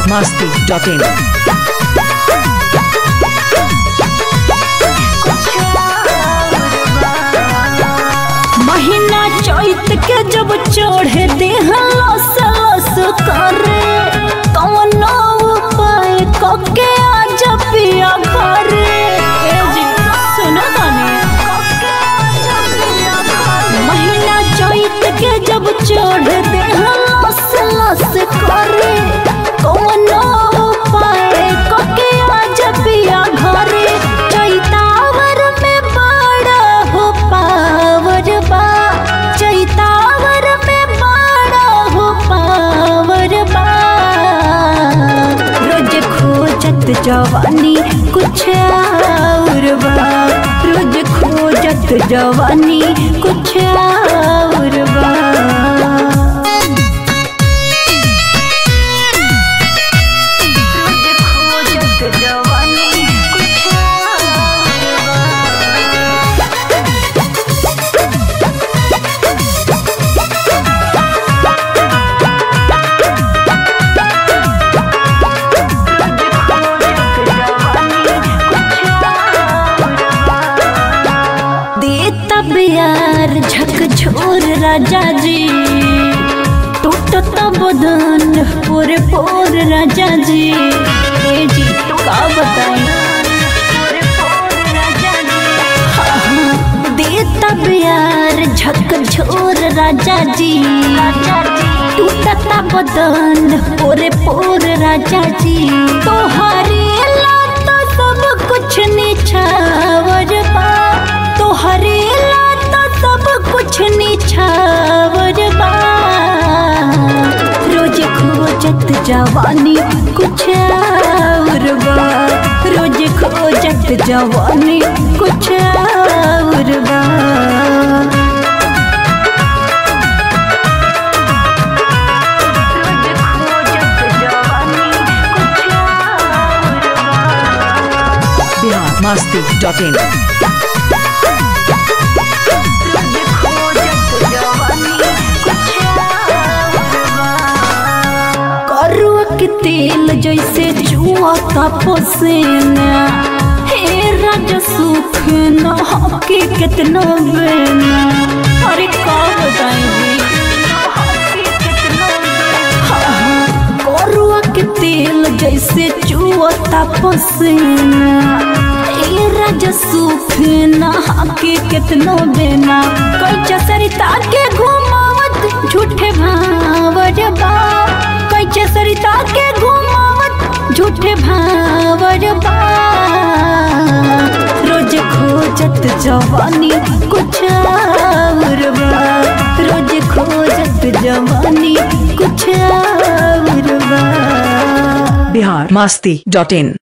biharmasti.in। महीना चैत के जब चढ़े देह लस लस करे कौनो उपाय कके आज पिया घरे। सुनो ताने महीना चैत के जब चढ़े देह लस लस करे कौनो उपाय कके आज पिया घरे। चैतावर में बड़ा हो पावर बा, चैतावर में बड़ा हो पावर बा। रोज खोजत जवानी कुछ और बा, रोज खोजत जवानी कुछ और बा। यार झकझोर राजा जी टूटता बदन पूरे पोर राजा जी। ए जी का बताई देता प्यार झकझोर राजा जी टूटता बदन पूरे पोर राजा जी। तोहरे लाता सब कुछ निछावर बा, तोहरे सब कुछ निछावर बा। रोज खोजत जवानी कुछ और बा, रोज खोजत जवानी कुछ और बा। biharmasti.in। के तेल जैसे चुआता पसीना हे राजा सुख न हके कितना बेना। अरे का बताएंगे करुआ के तेल जैसे चुआता पसीना हे राजा सुख न हके कितना बेना। कैचा सरिता के घुमावत झूठे भावर बा, कैचा सरिता के घुमावत झूठे भावर बा। रोज खोजत जवानी कुछ और बा, रोज खोजत जवानी कुछ और बा। biharmasti.in।